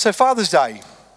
So Father's Day,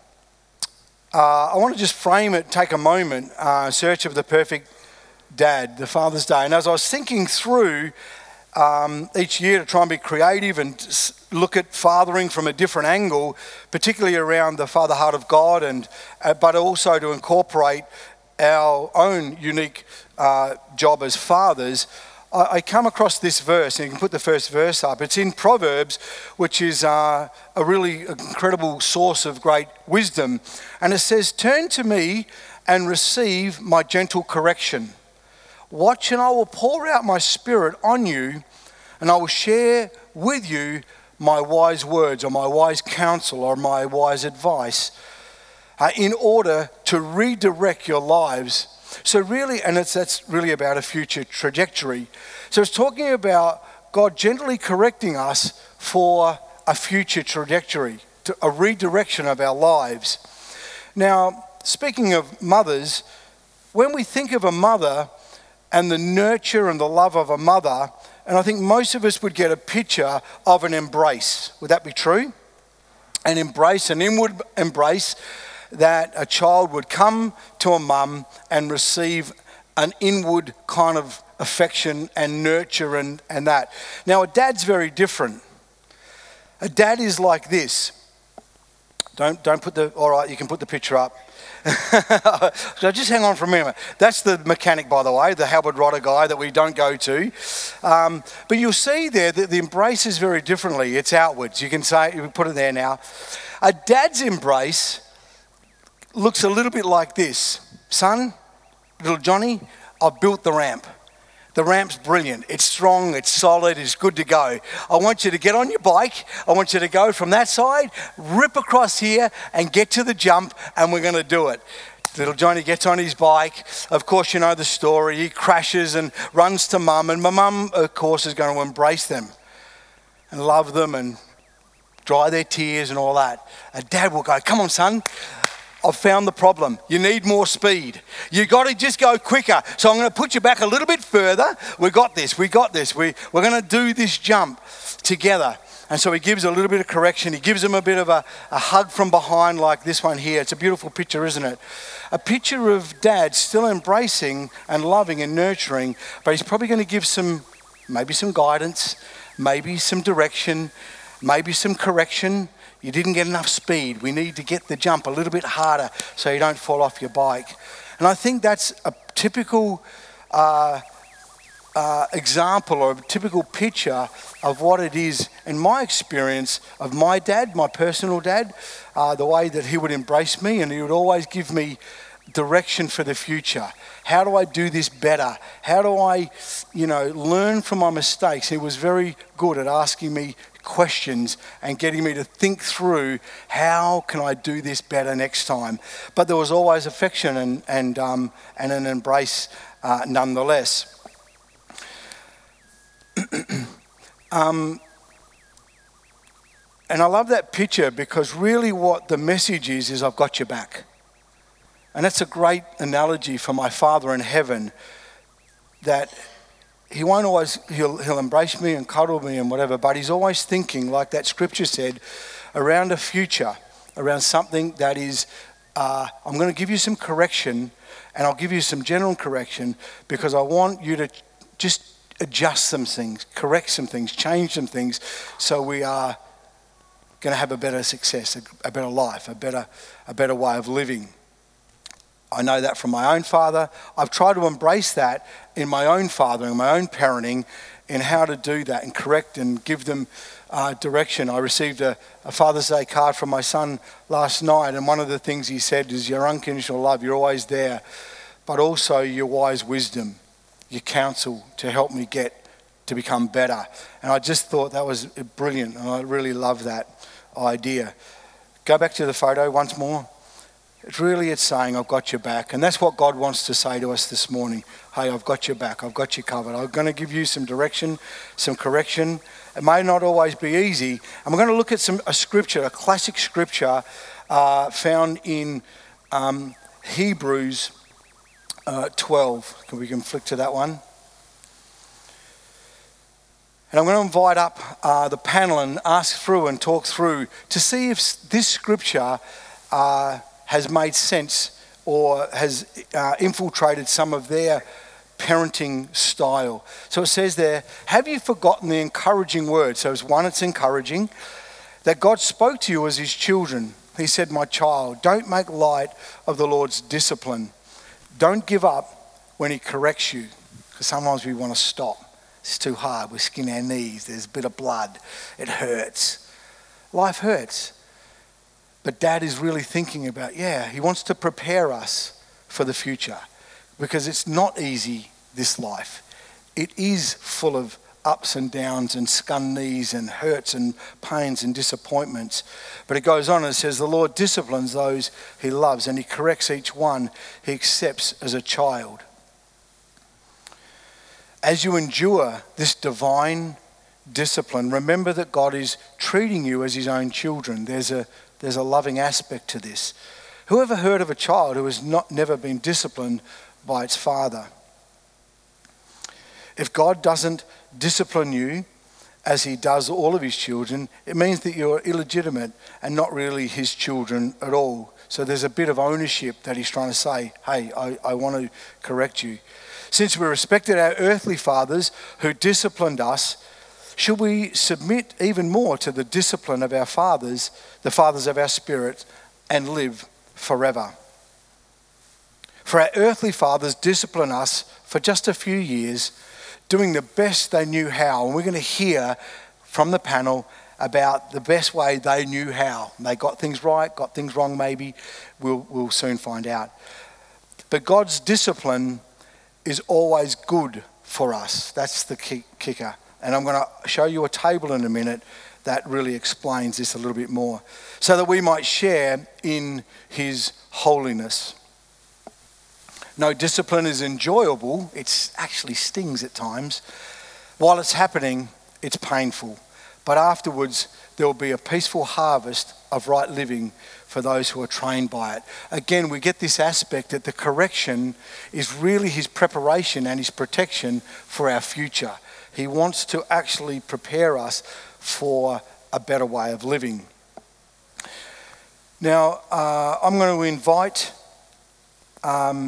I want to just frame it, take a moment, search of the perfect dad, the Father's Day. And as I was thinking through each year to try and be creative and look at fathering from a different angle, particularly around the father heart of God, and but also to incorporate our own unique job as fathers, I come across this verse, and you can put the first verse up. It's in Proverbs, which is a really incredible source of great wisdom. And it says, "Turn to me and receive my gentle correction. Watch, and I will pour out my spirit on you, and I will share with you my wise words, or my wise counsel, or my wise advice, in order to redirect your lives." So really, and that's really about a future trajectory. So it's talking about God gently correcting us for a future trajectory, a redirection of our lives. Now, speaking of mothers, when we think of a mother and the nurture and the love of a mother, and I think most of us would get a picture of an embrace. Would that be true? An embrace, an inward embrace, that a child would come to a mum and receive an inward kind of affection and nurture and that. Now, a dad's very different. A dad is like this. Don't put all right, you can put the picture up. So just hang on for a minute. That's the mechanic, by the way, the Halberd Rodder guy that we don't go to. But you'll see there that the embrace is very differently. It's outwards. You can put it there now. A dad's embrace looks a little bit like this. "Son, little Johnny, I've built the ramp. The ramp's brilliant. It's strong, it's solid, it's good to go. I want you to get on your bike. I want you to go from that side, rip across here and get to the jump, and we're going to do it." Little Johnny gets on his bike. Of course, you know the story. He crashes and runs to mum, and my mum, of course, is going to embrace them and love them and dry their tears and all that. A dad will go, "Come on, son. I've found the problem. You need more speed. You got to just go quicker. So I'm going to put you back a little bit further. We got this. We're going to do this jump together." And so he gives a little bit of correction. He gives him a bit of a hug from behind, like this one here. It's a beautiful picture, isn't it? A picture of dad still embracing and loving and nurturing, but he's probably going to give maybe some guidance, maybe some direction, maybe some correction. "You didn't get enough speed. We need to get the jump a little bit harder so you don't fall off your bike." And I think that's a typical example, or a typical picture of what it is in my experience of my dad, my personal dad, the way that he would embrace me, and he would always give me direction for the future. How do I do this better? How do I, learn from my mistakes? He was very good at asking me questions and getting me to think through, how can I do this better next time? But there was always affection and an embrace nonetheless. And I love that picture, because really what the message is I've got your back. And that's a great analogy for my Father in heaven, that he won't always, he'll embrace me and cuddle me and whatever, but he's always thinking, like that scripture said, around a future, around something that is, I'm going to give you some correction, and I'll give you some general correction, because I want you to just adjust some things, correct some things, change some things, so we are going to have a better success, a better life, a better way of living. I know that from my own father. I've tried to embrace that in my own fathering, my own parenting, in how to do that and correct and give them direction. I received a Father's Day card from my son last night, and one of the things he said is, "Your unconditional love, you're always there, but also your wise wisdom, your counsel to help me get to become better." And I just thought that was brilliant, and I really love that idea. Go back to the photo once more. It's saying, I've got your back. And that's what God wants to say to us this morning. Hey, I've got your back. I've got you covered. I'm going to give you some direction, some correction. It may not always be easy. And we're going to look at a scripture, a classic scripture found in Hebrews 12. We can flick to that one. And I'm going to invite up the panel and ask through and talk through to see if this scripture has made sense or has infiltrated some of their parenting style. So it says there, have you forgotten the encouraging word? So it's encouraging, that God spoke to you as his children. He said, my child, don't make light of the Lord's discipline. Don't give up when he corrects you. Because sometimes we want to stop. It's too hard. We skin our knees. There's a bit of blood. It hurts. Life hurts. But Dad is really thinking about, he wants to prepare us for the future. Because it's not easy, this life. It is full of ups and downs and scun knees and hurts and pains and disappointments. But it goes on and it says, the Lord disciplines those he loves and he corrects each one he accepts as a child. As you endure this divine discipline, remember that God is treating you as his own children. There's a loving aspect to this. Who ever heard of a child who has never been disciplined by its father? If God doesn't discipline you as he does all of his children, it means that you're illegitimate and not really his children at all. So there's a bit of ownership that he's trying to say, hey, I want to correct you. Since we respected our earthly fathers who disciplined us, should we submit even more to the discipline of our fathers, the fathers of our spirit, and live forever? For our earthly fathers discipline us for just a few years, doing the best they knew how. And we're going to hear from the panel about the best way they knew how. They got things right, got things wrong maybe. We'll soon find out. But God's discipline is always good for us. That's the kicker. And I'm going to show you a table in a minute that really explains this a little bit more, so that we might share in his holiness. No, discipline is enjoyable. It actually stings at times. While it's happening, it's painful. But afterwards, there will be a peaceful harvest of right living for those who are trained by it. Again, we get this aspect that the correction is really his preparation and his protection for our future. He wants to actually prepare us for a better way of living. Now, I'm going to invite... I'll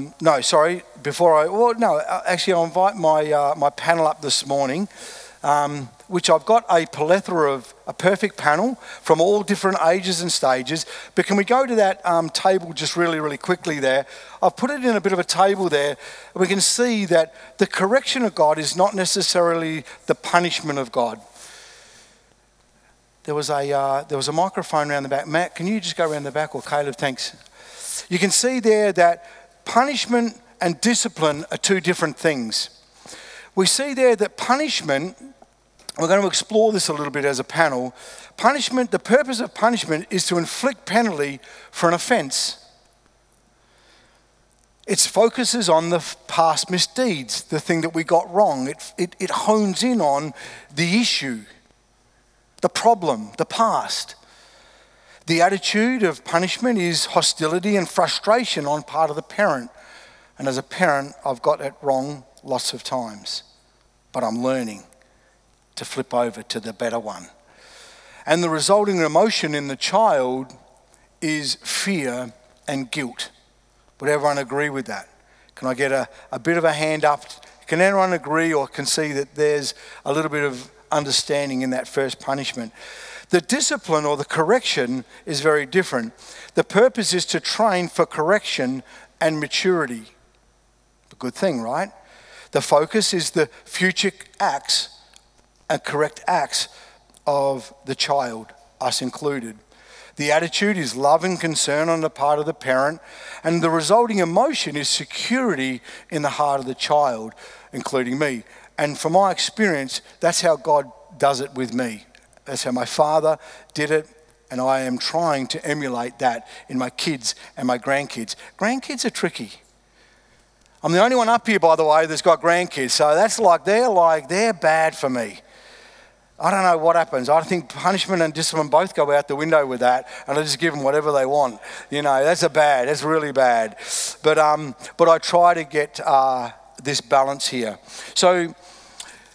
invite my panel up this morning, which I've got a plethora of a perfect panel from all different ages and stages. But can we go to that table just really, really quickly there? I've put it in a bit of a table there. We can see that the correction of God is not necessarily the punishment of God. There was a microphone around the back. Matt, can you just go around the back? Or Caleb, thanks. You can see there that punishment and discipline are two different things. We see there that punishment, we're going to explore this a little bit as a panel. Punishment, the purpose of punishment is to inflict penalty for an offence. It focuses on the past misdeeds, the thing that we got wrong. It hones in on the issue, the problem, the past. The attitude of punishment is hostility and frustration on part of the parent. And as a parent, I've got it wrong lots of times. But I'm learning to flip over to the better one. And the resulting emotion in the child is fear and guilt. Would everyone agree with that? Can I get a bit of a hand up? Can anyone agree or can see that there's a little bit of understanding in that first punishment? The discipline or the correction is very different. The purpose is to train for correction and maturity. A good thing, right? The focus is the future acts and correct acts of the child, us included. The attitude is love and concern on the part of the parent, and the resulting emotion is security in the heart of the child, including me. And from my experience, that's how God does it with me. That's how my father did it, and I am trying to emulate that in my kids and my grandkids. Grandkids are tricky. I'm the only one up here, by the way, that's got grandkids, so they're bad for me. I don't know what happens. I think punishment and discipline both go out the window with that, and I just give them whatever they want. You know, that's really bad. But I try to get this balance here. So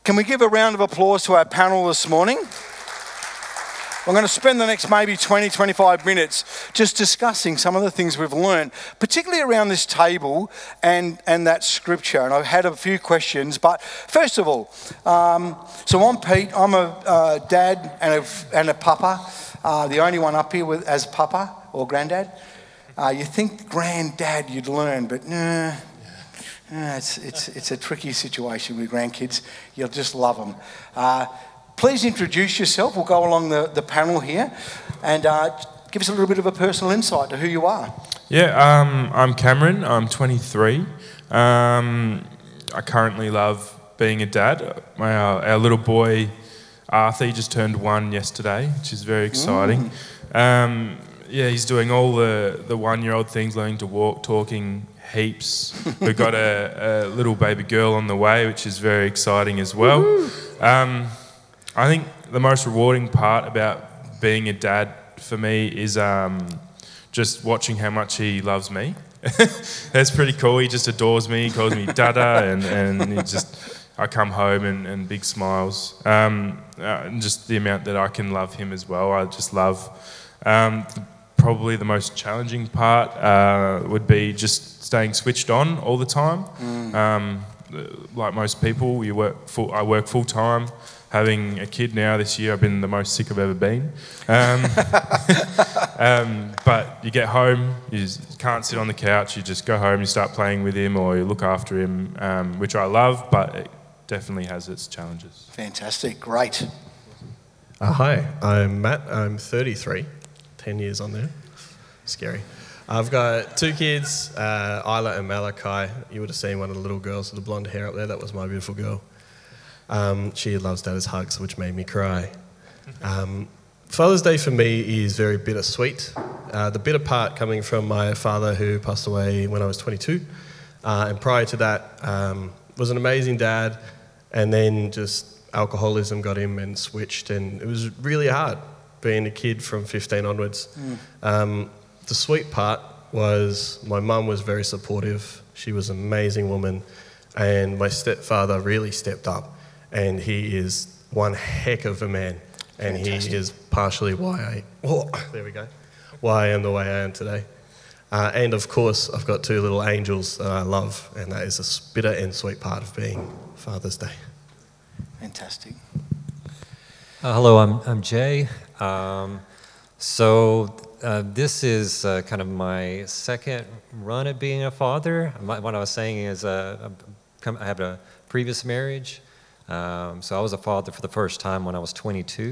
Can we give a round of applause to our panel this morning? I'm going to spend the next maybe 20, 25 minutes just discussing some of the things we've learned, particularly around this table and that scripture. And I've had a few questions, but first of all, so I'm Pete. I'm a dad and a papa, the only one up here as papa or granddad. You think granddad you'd learn, but nah. It's a tricky situation with grandkids. You'll just love them. Please introduce yourself. We'll go along the panel here and give us a little bit of a personal insight to who you are. Yeah, I'm Cameron. I'm 23. I currently love being a dad. Our little boy, Arthur, he just turned 1 yesterday, which is very exciting. He's doing all the 1-year-old things, learning to walk, talking heaps. We've got a little baby girl on the way, which is very exciting as well. I think the most rewarding part about being a dad for me is just watching how much he loves me. That's pretty cool. He just adores me. He calls me Dada, and I come home and big smiles. And just the amount that I can love him as well. I just love. Probably the most challenging part would be just staying switched on all the time. Like most people, I work full time. Having a kid now this year, I've been the most sick I've ever been. But you get home, you can't sit on the couch, you just go home, you start playing with him or you look after him, which I love, but it definitely has its challenges. Fantastic, great. Hi, I'm Matt, I'm 33, 10 years on there, scary. I've got 2 kids, Isla and Malachi. You would have seen one of the little girls with the blonde hair up there, that was my beautiful girl. She loves Dada's hugs, which made me cry. Father's Day for me is very bittersweet. The bitter part coming from my father who passed away when I was 22. And prior to that, was an amazing dad. And then just alcoholism got him and switched. And it was really hard being a kid from 15 onwards. The sweet part was my mum was very supportive. She was an amazing woman. And my stepfather really stepped up. And he is one heck of a man. And Fantastic. He is partially why I am the way I am today. And of course, I've got 2 little angels that I love, and that is a bitter and sweet part of being Father's Day. Fantastic. Hello, I'm Jay. This is kind of my second run at being a father. What I was saying is I have a previous marriage. So I was a father for the first time when I was 22.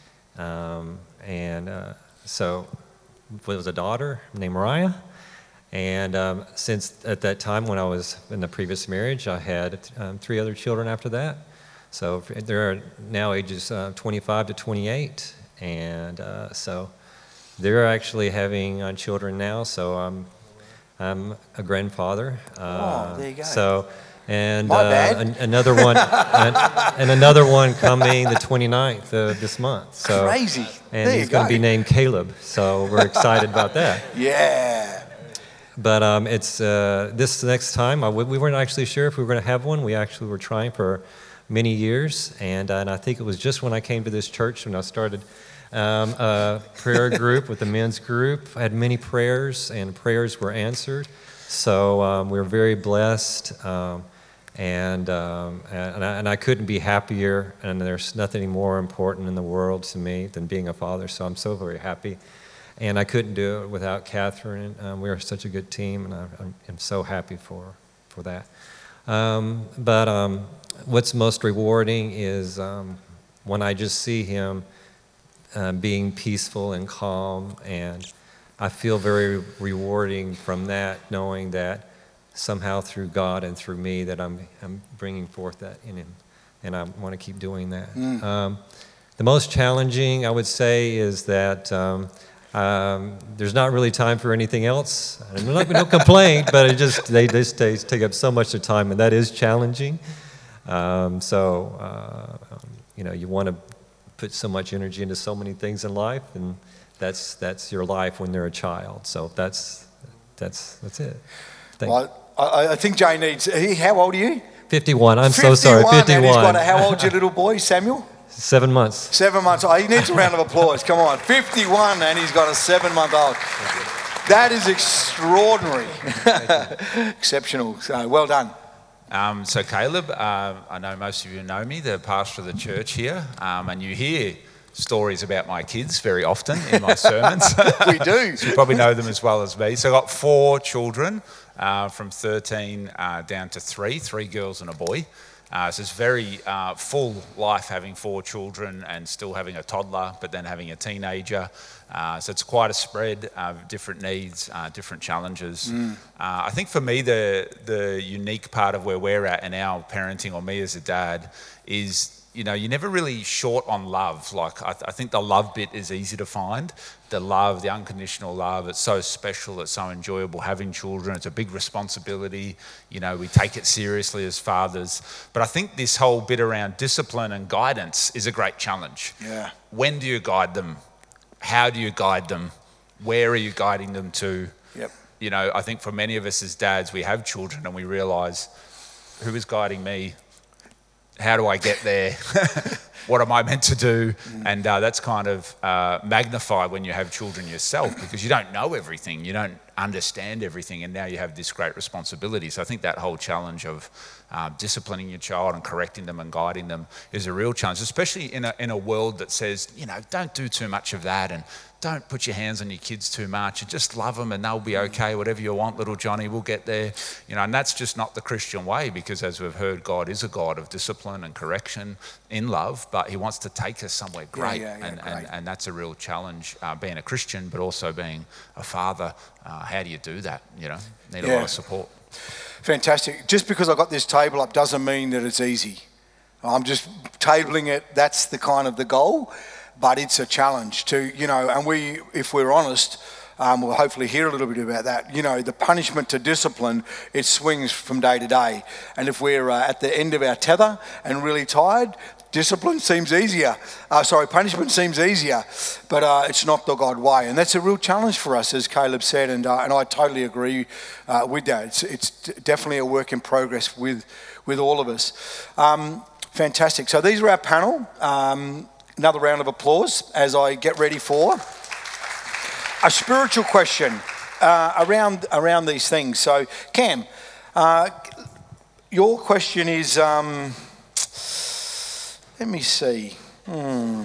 So it was a daughter named Mariah. And since at that time when I was in the previous marriage, I had 3 other children after that. So they're now ages 25 to 28. And so they're actually having children now. So I'm a grandfather. There you go. So. And another one, and another one coming the 29th of this month. So, crazy. And he's going to be named Caleb. So we're excited about that. Yeah. But it's this next time. We weren't actually sure if we were going to have one. We actually were trying for many years, and I think it was just when I came to this church when I started a prayer group with the men's group. I had many prayers, and prayers were answered. So we were very blessed. And I couldn't be happier, and there's nothing more important in the world to me than being a father, so I'm so very happy. And I couldn't do it without Catherine. We are such a good team, and I'm so happy for that. But what's most rewarding is when I just see him being peaceful and calm, and I feel very rewarding from that, knowing that somehow through God and through me that I'm bringing forth that in him, and I want to keep doing that. The most challenging, I would say, is that there's not really time for anything else. And no complaint, but they just take up so much of the time, and that is challenging. You want to put so much energy into so many things in life, and that's your life when they're a child. So that's it. Well, I think Jay needs. How old are you? 51. I'm so sorry. 51. And he's got 51. how old's your little boy, Samuel? 7 months. 7 months. Oh, he needs a round of applause. Come on. 51 and he's got a 7-month-old. That is extraordinary. Exceptional. So well done. So Caleb, I know most of you know me, the pastor of the church here, and you hear stories about my kids very often in my sermons. We do. So you probably know them as well as me. So I've got 4 children, from 13 down to 3 girls and a boy. So it's very full life having 4 children and still having a toddler, but then having a teenager. So it's quite a spread of different needs, different challenges. I think for me, the unique part of where we're at in our parenting, or me as a dad, is, you know, you're never really short on love. Like, I think the love bit is easy to find. The love, the unconditional love, it's so special, it's so enjoyable having children. It's a big responsibility. You know, we take it seriously as fathers. But I think this whole bit around discipline and guidance is a great challenge. Yeah. When do you guide them? How do you guide them? Where are you guiding them to? Yep. You know, I think for many of us as dads, we have children and we realise, who is guiding me? How do I get there? What am I meant to do? And that's kind of magnified when you have children yourself, because you don't know everything, you don't understand everything, and now you have this great responsibility. So I think that whole challenge of disciplining your child and correcting them and guiding them is a real challenge, especially in a world that says, you know, don't do too much of that, and don't put your hands on your kids too much, and just love them and they'll be okay. Whatever you want, little Johnny, we'll get there. You know, and that's just not the Christian way, because as we've heard, God is a God of discipline and correction in love, but he wants to take us somewhere great. Great. And that's a real challenge, being a Christian, but also being a father. How do you do that? You know, need a lot of support. Fantastic. Just because I got this table up doesn't mean that it's easy. I'm just tabling it. That's the kind of the goal. But it's a challenge to, you know, and we, if we're honest, we'll hopefully hear a little bit about that. You know, the punishment to discipline, it swings from day to day. And if we're at the end of our tether and really tired, punishment seems easier. But it's not the God way. And that's a real challenge for us, as Caleb said, and I totally agree with that. It's definitely a work in progress with all of us. Fantastic. So these are our panel. Another round of applause as I get ready for a spiritual question around these things. So, Cam, your question is, let me see. No.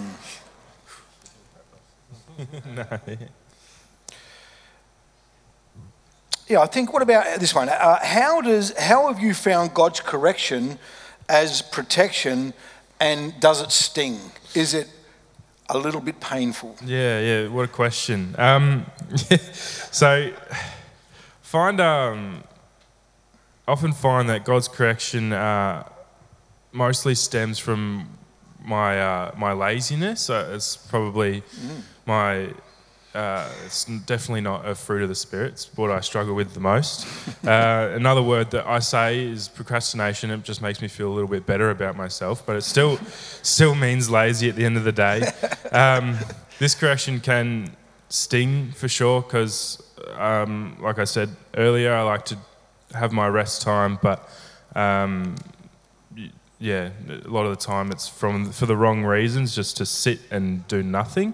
Yeah, I think, what about this one? How have you found God's correction as protection, and does it sting? Is it a little bit painful? Yeah, what a question. So, often find that God's correction mostly stems from my laziness. So it's probably it's definitely not a fruit of the Spirit. It's what I struggle with the most. Another word that I say is procrastination. It just makes me feel a little bit better about myself, but it still means lazy at the end of the day. This correction can sting for sure, because like I said earlier, I like to have my rest time, but a lot of the time it's for the wrong reasons, just to sit and do nothing.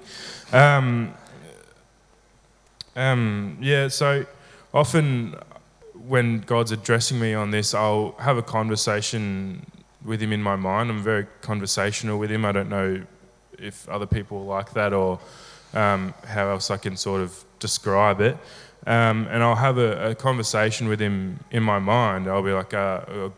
So often when God's addressing me on this, I'll have a conversation with him in my mind. I'm very conversational with him. I don't know if other people are like that, or how else I can sort of describe it. And I'll have a conversation with him in my mind. I'll be like, I'm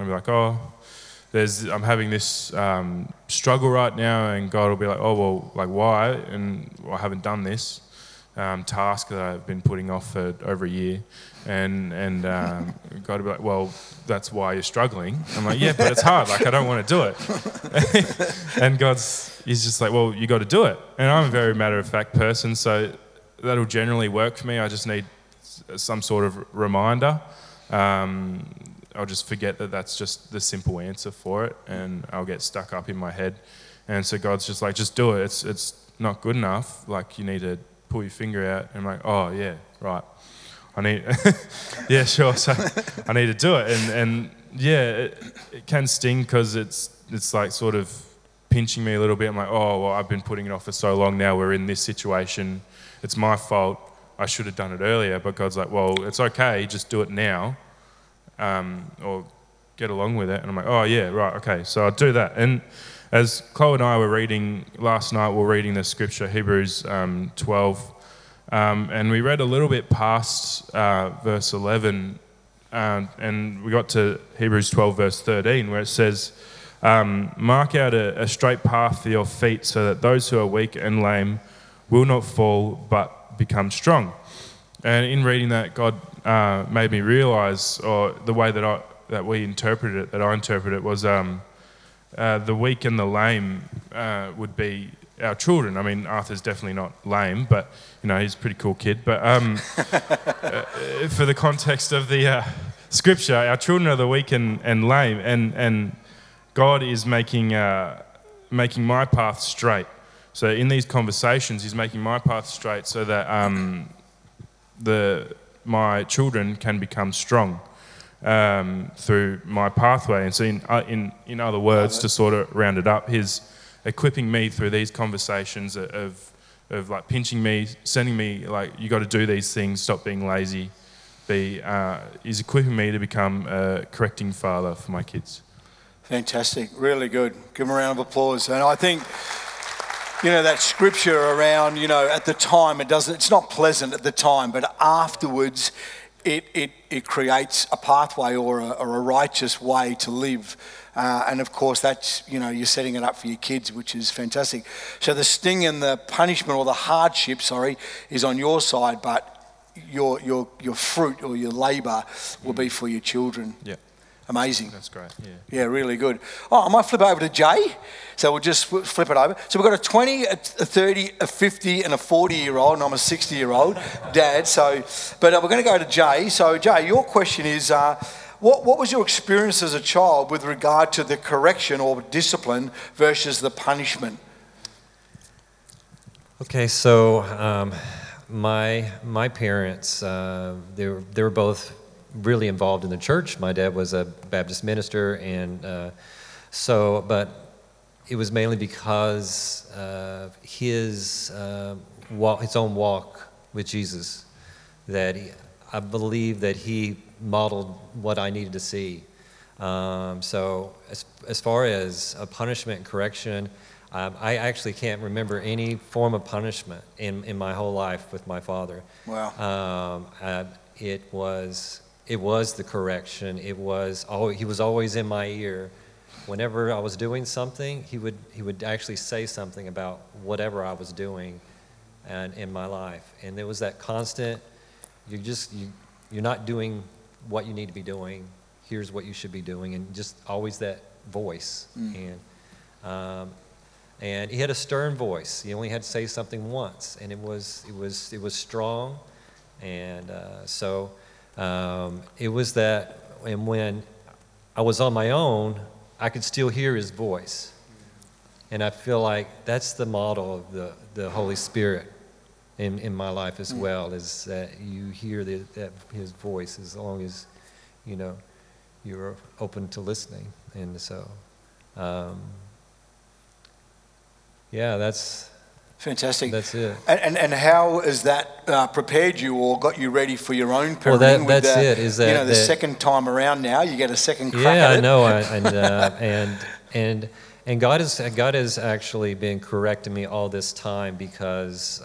having this struggle right now, and God will be like, oh, well, like, why? And I haven't done this task that I've been putting off for over a year, and God will be like, well, that's why you're struggling. I'm like, yeah, but it's hard. Like, I don't want to do it. And he's just like, well, you got to do it. And I'm a very matter-of-fact person, so that'll generally work for me. I just need some sort of reminder. I'll just forget that that's just the simple answer for it, and I'll get stuck up in my head. And so God's just like, just do it. It's not good enough. Like, you need to pull your finger out. And I'm like, oh yeah, right. I need, yeah, sure. So I need to do it. And Yeah, it can sting because it's like sort of pinching me a little bit. I'm like, oh, well, I've been putting it off for so long now. We're in this situation. It's my fault. I should have done it earlier. But God's like, well, it's okay. Just do it now, or get along with it. And I'm like, oh, yeah, right, okay. So I'll do that. And as Chloe and I were reading last night, we were reading the scripture, Hebrews 12, and we read a little bit past verse 11, and we got to Hebrews 12, verse 13, where it says, mark out a straight path for your feet so that those who are weak and lame will not fall but become strong. And in reading that, God made me realise, or the way that we interpreted it, that I interpreted it, was the weak and the lame would be our children. I mean, Arthur's definitely not lame, but he's a pretty cool kid. But for the context of the scripture, our children are the weak and lame, and God is making my path straight. So in these conversations, He's making my path straight so that my children can become strong through my pathway. And so in other words, to sort of round it up, He's equipping me through these conversations of like pinching me, sending me like, you got to do these things, stop being lazy. He's equipping me to become a correcting father for my kids. Fantastic, really good. Give them a round of applause. And I think, that scripture around, at the time, it's not pleasant at the time, but afterwards it creates a pathway or a righteous way to live. And of course, that's, you're setting it up for your kids, which is fantastic. So the sting and the punishment, or the hardship, is on your side, but your fruit or your labour will be for your children. Yeah. Amazing. That's great, yeah. Yeah, really good. Oh, I might flip over to Jay. So we'll just flip it over. So we've got a 20, a 30, a 50 and a 40-year-old, and I'm a 60-year-old dad. But we're going to go to Jay. So Jay, your question is, what was your experience as a child with regard to the correction or discipline versus the punishment? Okay, so my parents, they were both really involved in the church. My dad was a Baptist minister, and but it was mainly because of his own walk with Jesus that I believe that he modeled what I needed to see. So as far as a punishment and correction, I actually can't remember any form of punishment in my whole life with my father. Wow. It was the correction. He was always in my ear. Whenever I was doing something, he would actually say something about whatever I was doing and in my life. And there was that constant, you're not doing what you need to be doing. Here's what you should be doing, and just always that voice. And he had a stern voice. He only had to say something once, and it was strong. And it was that, and when I was on my own, I could still hear his voice. And I feel like that's the model of the Holy Spirit in my life as well, is that you hear that his voice as long as, you're open to listening. And so, that's... Fantastic. That's it. And how has that prepared you or got you ready for your own parenting? Well, that's it. Is that the second time around now, you get a second crack at it. Yeah, I know. And God has actually been correcting me all this time, because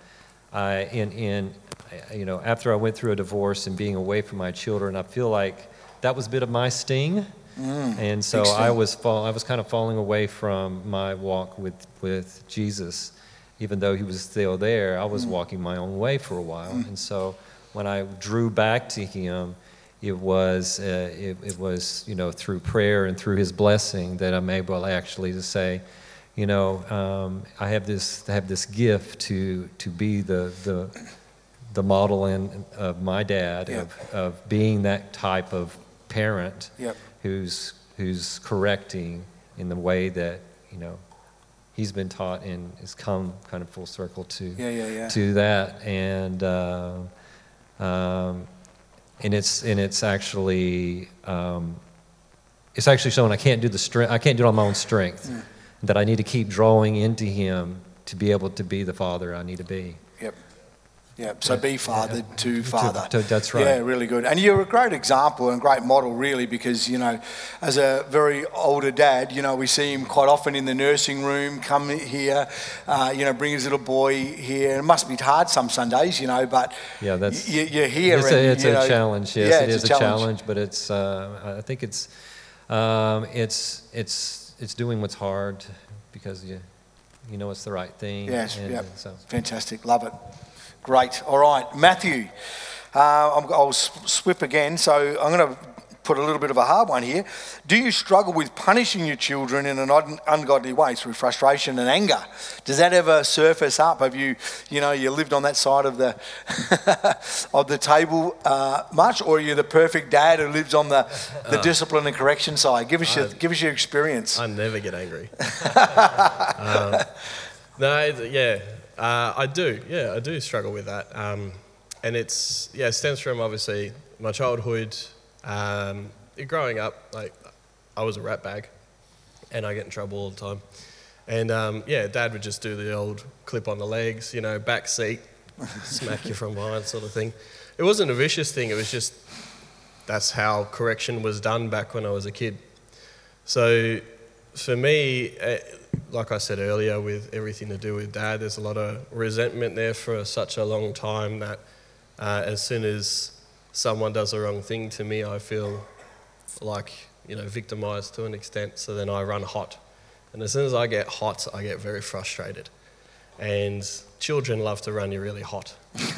after I went through a divorce and being away from my children, I feel like that was a bit of my sting. And so I was kind of falling away from my walk with Jesus. Even though he was still there, I was walking my own way for a while. And so when I drew back to him, it was through prayer and through his blessing that I'm able actually to say, I have this gift to be the model of my dad, of being that type of parent who's correcting in the way that he's been taught, and has come kind of full circle to that. And it's actually it's actually showing I can't do it on my own strength. That I need to keep drawing into Him to be able to be the father I need to be. Yep. Yep. So be fathered to Father. That's right. Yeah, really good. And you're a great example and great model, really, because, as a very older dad, we see him quite often in the nursing room, come here, bring his little boy here. It must be hard some Sundays, but yeah, that's, you're here. It's a challenge, yes. Yeah, it is a challenge, but it's, I think it's doing what's hard because you know it's the right thing. Yes, and so. Fantastic. Love it. Great. All right, Matthew. I'll swip again, so I'm going to put a little bit of a hard one here. Do you struggle with punishing your children in an ungodly way through frustration and anger? Does that ever surface up? Have you lived on that side of the of the table much, or are you the perfect dad who lives on the discipline and correction side? Give us your experience. I never get angry. I do. Yeah, I do struggle with that. And it stems from obviously my childhood. Growing up, I was a rat bag, and I get in trouble all the time. And Dad would just do the old clip on the legs, back seat, smack you from behind sort of thing. It wasn't a vicious thing. It was just that's how correction was done back when I was a kid. So for me, like I said earlier, with everything to do with Dad, there's a lot of resentment there for such a long time that as soon as someone does the wrong thing to me, I feel like, victimised to an extent, so then I run hot. And as soon as I get hot, I get very frustrated. And children love to run you really hot.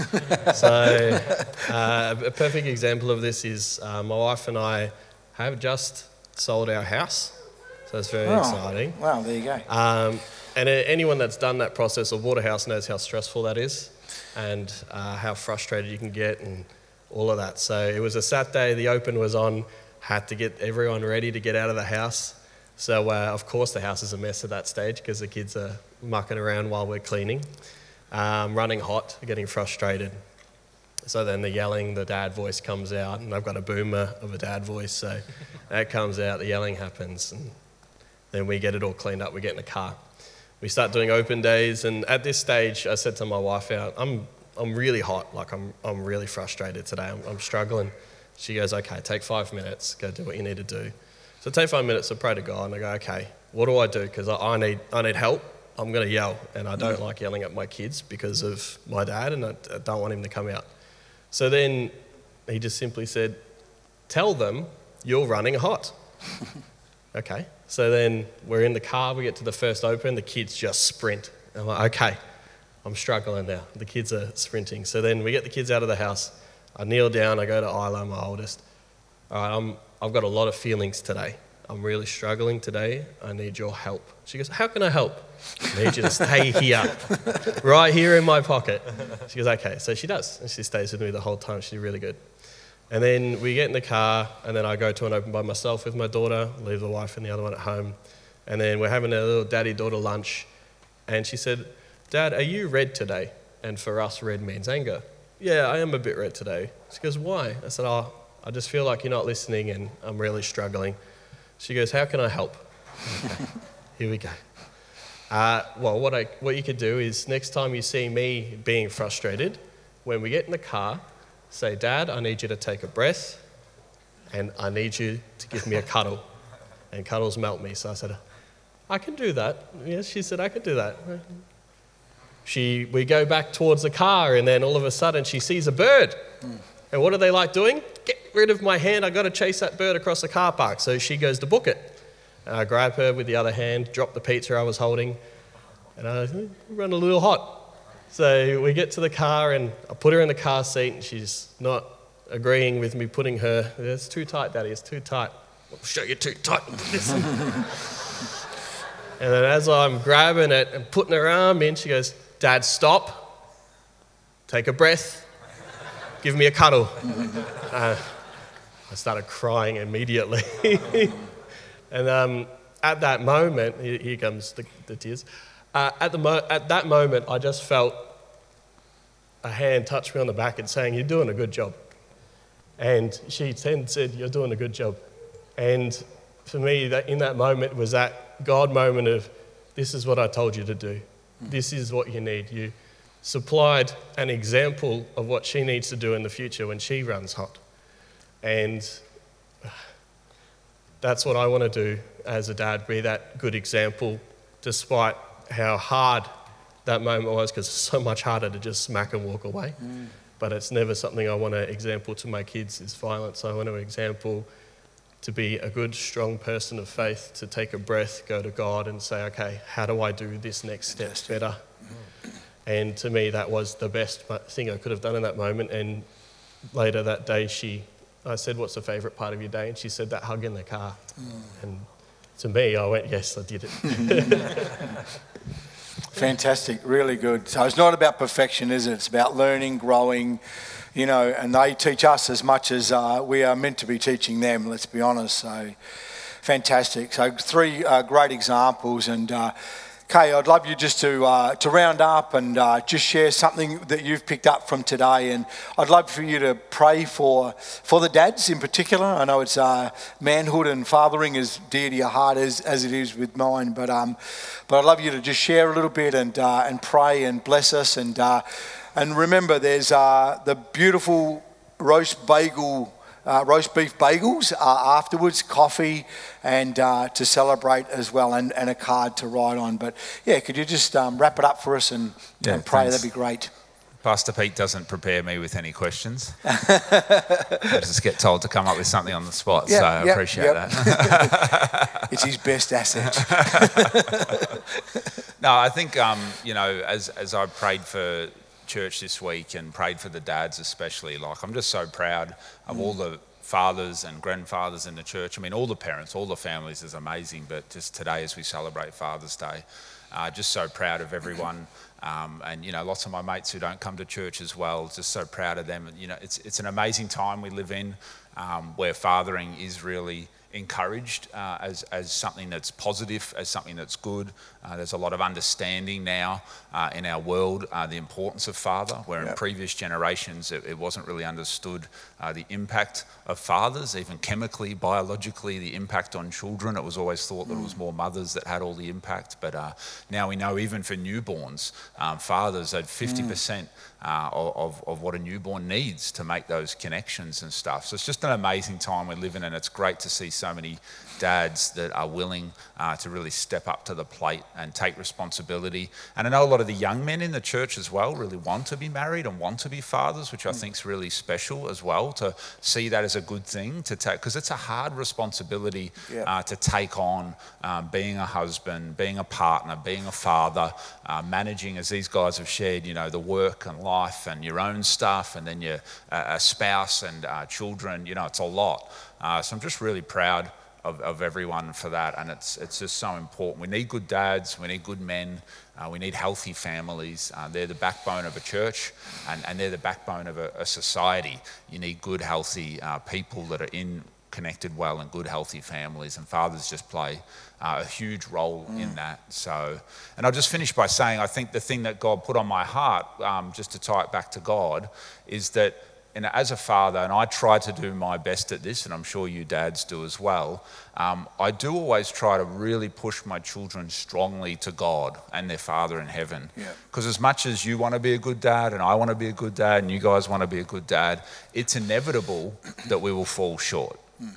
So a perfect example of this is my wife and I have just sold our house. So it's very exciting. Wow, there you go. And anyone that's done that process or bought a house knows how stressful that is and how frustrated you can get and all of that. So it was a Saturday, the open was on, had to get everyone ready to get out of the house. So of course the house is a mess at that stage because the kids are mucking around while we're cleaning, running hot, getting frustrated. So then the yelling, the dad voice comes out, and I've got a boomer of a dad voice, so that comes out, the yelling happens, and then we get it all cleaned up, we get in the car. We start doing open days, and at this stage I said to my wife, I'm really hot, I'm really frustrated today, I'm struggling. She goes, okay, take 5 minutes, go do what you need to do. So I take 5 minutes, I pray to God, and I go, okay, what do I do? Because I need help. I'm going to yell, and I don't like yelling at my kids because of my dad, and I don't want him to come out. So then he just simply said, tell them you're running hot. Okay. So then we're in the car, we get to the first open, the kids just sprint. I'm like, okay, I'm struggling now. The kids are sprinting. So then we get the kids out of the house. I kneel down, I go to Isla, my oldest. All right, I've got a lot of feelings today. I'm really struggling today. I need your help. She goes, how can I help? I need you to stay here, right here in my pocket. She goes, okay. So she does, and she stays with me the whole time. She's really good. And then we get in the car, and then I go to an open by myself with my daughter, leave the wife and the other one at home. And then we're having a little daddy-daughter lunch. And she said, Dad, are you red today? And for us, red means anger. Yeah, I am a bit red today. She goes, why? I said, I just feel like you're not listening and I'm really struggling. She goes, how can I help? Okay, here we go. Well, what you could do is next time you see me being frustrated, when we get in the car, say, Dad, I need you to take a breath and I need you to give me a cuddle. And cuddles melt me. So I said, I can do that. Yes, she said, I can do that. We go back towards the car and then all of a sudden she sees a bird. And what do they like doing? Get rid of my hand, I've got to chase that bird across the car park. So she goes to book it. And I grab her with the other hand, drop the pizza I was holding, and I run a little hot. So we get to the car and I put her in the car seat and she's not agreeing with me putting her, it's too tight, Daddy, it's too tight. I'll show you too tight. And then as I'm grabbing it and putting her arm in, she goes, Dad, stop, take a breath, give me a cuddle. I started crying immediately. And at that moment, here comes the tears. At that moment, I just felt a hand touch me on the back and saying, you're doing a good job. And she then said, you're doing a good job. And for me, that in that moment was that God moment of, this is what I told you to do. This is what you need. You supplied an example of what she needs to do in the future when she runs hot. And that's what I want to do as a dad, be that good example, despite how hard that moment was, because it's so much harder to just smack and walk away. But it's never something I want to example to my kids is violence. I want to example to be a good, strong person of faith, to take a breath, go to God and say, okay, how do I do this next step better? And to me, that was the best thing I could have done in that moment. And later that day, I said, what's the favourite part of your day? And she said, that hug in the car. And to me, I went, yes, I did it. Fantastic, really good. So it's not about perfection, is it? It's about learning, growing, and they teach us as much as we are meant to be teaching them, let's be honest. So fantastic. So 3 great examples. And Kay, I'd love you just to round up and just share something that you've picked up from today. And I'd love for you to pray for the dads in particular. I know it's manhood and fathering is dear to your heart as it is with mine. But I'd love you to just share a little bit and pray and bless us. And remember, there's the beautiful roast beef bagels afterwards, coffee, and to celebrate as well, and a card to write on. But yeah, could you just wrap it up for us and pray? Thanks. That'd be great. Pastor Pete doesn't prepare me with any questions. I just get told to come up with something on the spot, so I appreciate that. It's his best asset. No, I think, as I prayed for church this week and prayed for the dads especially, I'm just so proud of all the fathers and grandfathers in the church. I mean, all the parents, all the families is amazing, but just today as we celebrate Father's Day, just so proud of everyone. And lots of my mates who don't come to church as well, just so proud of them. It's an amazing time we live in, where fathering is really encouraged as something that's positive, as something that's good. There's a lot of understanding now in our world, the importance of father, where in previous generations it wasn't really understood the impact of fathers, even chemically, biologically, the impact on children. It was always thought that it was more mothers that had all the impact, but now we know even for newborns, fathers had 50% of what a newborn needs to make those connections and stuff. So it's just an amazing time we live in, and it's great to see so many dads that are willing to really step up to the plate and take responsibility. And I know a lot of the young men in the church as well really want to be married and want to be fathers, which I think is really special as well, to see that as a good thing to take, because it's a hard responsibility to take on, being a husband, being a partner, being a father, managing, as these guys have shared, the work and life and your own stuff, and then your a spouse and children. It's a lot. So I'm just really proud of everyone for that, and it's just so important. We need good dads, we need good men, we need healthy families. They're the backbone of a church, and they're the backbone of a society. You need good, healthy people that are connected well, and good, healthy families, and fathers just play a huge role in that. So, and I'll just finish by saying, I think the thing that God put on my heart, just to tie it back to God, is that, and as a father, and I try to do my best at this, and I'm sure you dads do as well, I do always try to really push my children strongly to God and their Father in heaven. Because as much as you want to be a good dad, and I want to be a good dad, and you guys want to be a good dad, it's inevitable that we will fall short.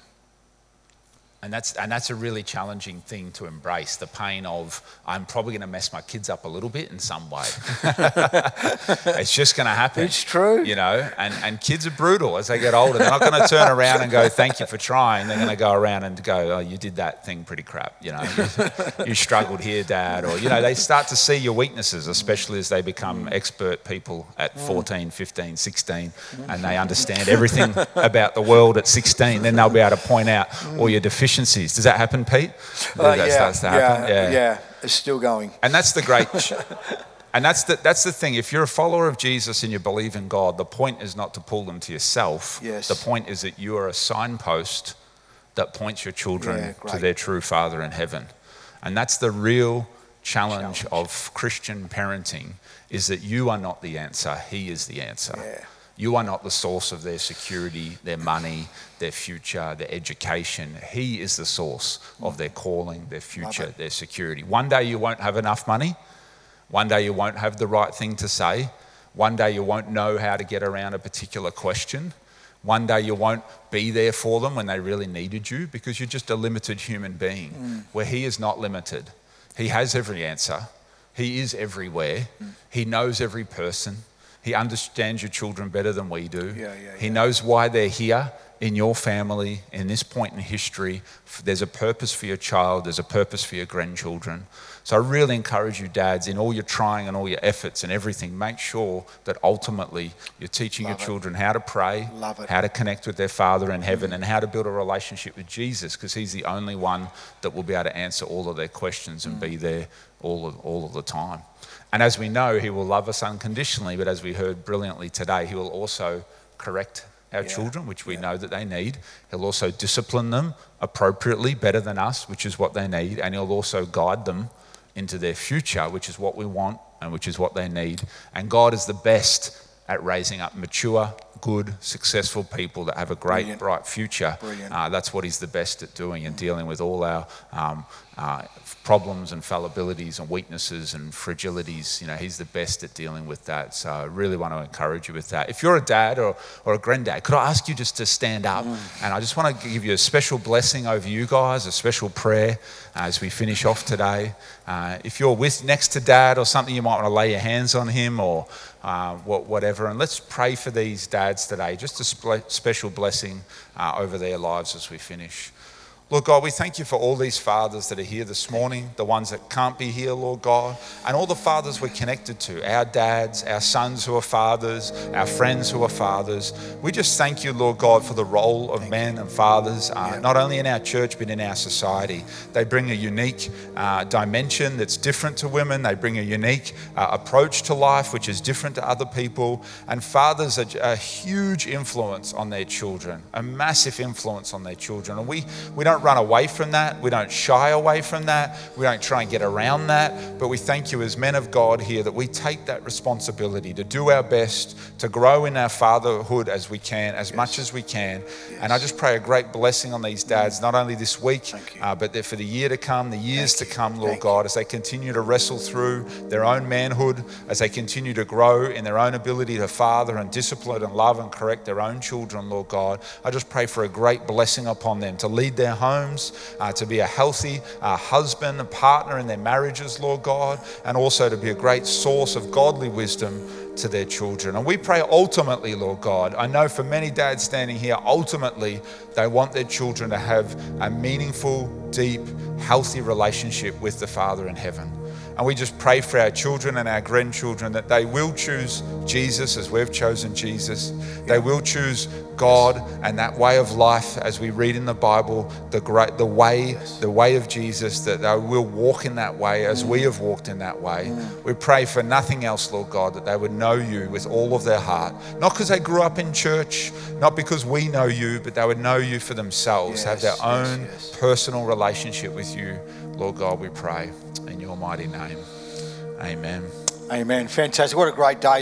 And that's a really challenging thing to embrace, the pain of, I'm probably going to mess my kids up a little bit in some way. It's just going to happen. It's true. And kids are brutal as they get older. They're not going to turn around and go, thank you for trying. They're going to go around and go, oh, you did that thing pretty crap. You struggled here, Dad. Or, they start to see your weaknesses, especially as they become expert people at 14, 15, 16, and they understand everything about the world at 16. Then they'll be able to point out all your deficiencies. Does that happen, Pete? That starts to happen? Yeah, it's still going. And that's the great, and that's the thing. If you're a follower of Jesus and you believe in God, the point is not to pull them to yourself. Yes. The point is that you are a signpost that points your children to their true Father in heaven. And that's the real challenge of Christian parenting, is that you are not the answer, He is the answer. You are not the source of their security, their money, their future, their education. He is the source of their calling, their future, their security. One day you won't have enough money. One day you won't have the right thing to say. One day you won't know how to get around a particular question. One day you won't be there for them when they really needed you, because you're just a limited human being, where he is not limited. He has every answer. He is everywhere. He knows every person. He understands your children better than we do. He knows why they're here in your family, in this point in history. There's a purpose for your child. There's a purpose for your grandchildren. So I really encourage you, dads, in all your trying and all your efforts and everything, make sure that ultimately you're teaching your children how to pray, how to connect with their Father in heaven, and how to build a relationship with Jesus, because he's the only one that will be able to answer all of their questions and be there all of the time. And as we know, he will love us unconditionally, but as we heard brilliantly today, he will also correct our children, which we know that they need. He'll also discipline them appropriately, better than us, which is what they need. And he'll also guide them into their future, which is what we want and which is what they need. And God is the best at raising up mature, good, successful people that have a great, bright future. That's what he's the best at doing, and dealing with all our problems and fallibilities and weaknesses and fragilities. You know, he's the best at dealing with that. So I really want to encourage you with that. If you're a dad or a granddad, could I ask you just to stand up? And I just want to give you a special blessing over you guys, a special prayer as we finish off today. If you're next to dad or something, you might want to lay your hands on him or whatever. And let's pray for these dads today, just a special blessing over their lives as we finish. Lord God, we thank you for all these fathers that are here this morning, the ones that can't be here, Lord God, and all the fathers we're connected to, our dads, our sons who are fathers, our friends who are fathers. We just thank you, Lord God, for the role of men and fathers, not only in our church, but in our society. They bring a unique dimension that's different to women. They bring a unique approach to life, which is different to other people. And fathers are a huge influence on their children, a massive influence on their children. And we don't run away from that. We don't shy away from that. We don't try and get around that. But we thank you as men of God here that we take that responsibility to do our best, to grow in our fatherhood as we can, as much as we can. And I just pray a great blessing on these dads, not only this week, but for the year to come, the years to come, Lord God, as they continue to wrestle through their own manhood, as they continue to grow in their own ability to father and discipline and love and correct their own children, Lord God. I just pray for a great blessing upon them to lead their homes, to be a healthy husband and partner in their marriages, Lord God, and also to be a great source of godly wisdom to their children. And we pray ultimately, Lord God, I know for many dads standing here, ultimately they want their children to have a meaningful, deep, healthy relationship with the Father in heaven. And we just pray for our children and our grandchildren that they will choose Jesus as we've chosen Jesus. They will choose God and that way of life, as we read in the Bible, the way of Jesus, that they will walk in that way as we have walked in that way. We pray for nothing else, Lord God, that they would know you with all of their heart. Not because they grew up in church, not because we know you, but they would know you for themselves, have their own personal relationship with you. Lord God, we pray in your mighty name. Amen. Amen. Fantastic. What a great day.